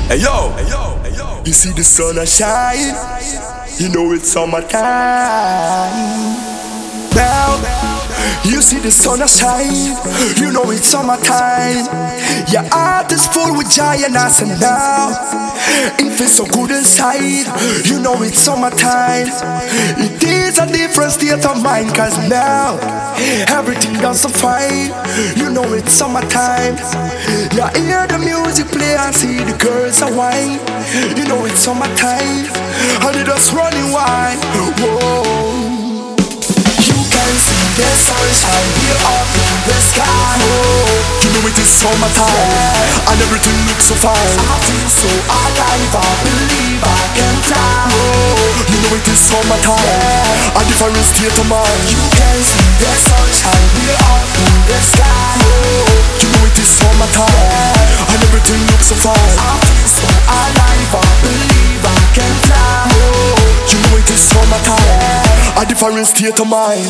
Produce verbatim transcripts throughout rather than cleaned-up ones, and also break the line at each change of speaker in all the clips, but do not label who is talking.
Hey yo, hey yo, hey yo. You see the sun a shine, you know it's summertime. Now, you see the sun a shine, you know it's summertime. Your heart is full with joy and awesome now. It feels so good inside, you know it's summertime. It is a different state of mind, cause now everything does so fine, you know it's summertime. You hear the music play and see the girls a whine, you know it's summertime. And they just running wine, whoa. You can see the sunshine, we're up in the sky. Oh, you know it is summertime, yeah. And everything looks so fine. I feel so alive, I believe I can fly. Oh, you know it is summertime, yeah. A different state of mind. You can see the sunshine, we're up in the sky. Oh, you know it is summertime, yeah. And everything looks so fine. I feel so alive, I believe I can fly. Oh, you know it is summertime, yeah. A different state of mind.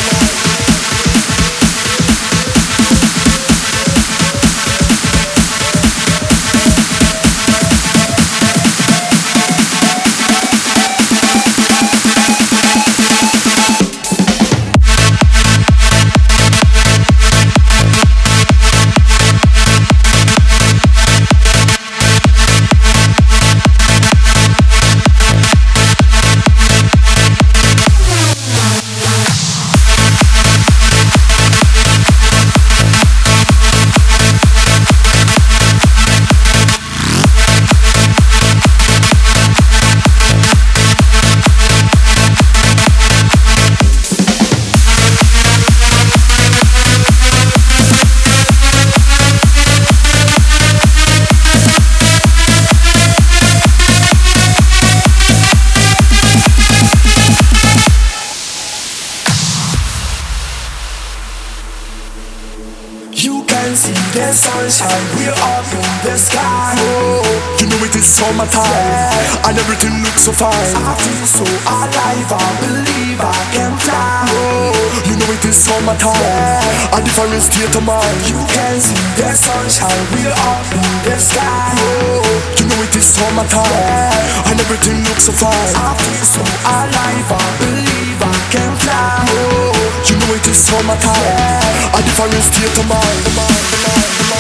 You can see the sunshine, we're up in the sky. Oh, you know it is summertime, yeah. And everything looks so fine. I feel so alive, I believe I can fly. Oh, you know it is summertime, yeah. A different state of mind. You can see the sunshine, we're up in the sky. Oh, you know it is summertime, yeah. And everything looks so fine. I feel so alive, I believe I can fly. Oh, you know it is summertime, yeah. A different state of mind.